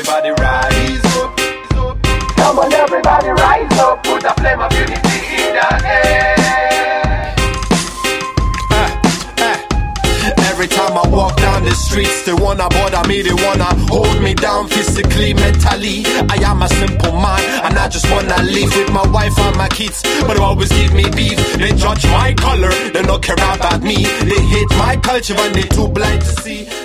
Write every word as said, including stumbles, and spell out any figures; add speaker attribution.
Speaker 1: everybody rise up. Come on, everybody rise up. Put a flame of unity in the air. Every time I walk down the streets, they wanna bother me, they wanna hold me down physically, mentally. I am a simple man, and I just wanna live with my wife and my kids, but they always give me beef. They judge my color, they don't care about me. They hate my culture and they too blind to see.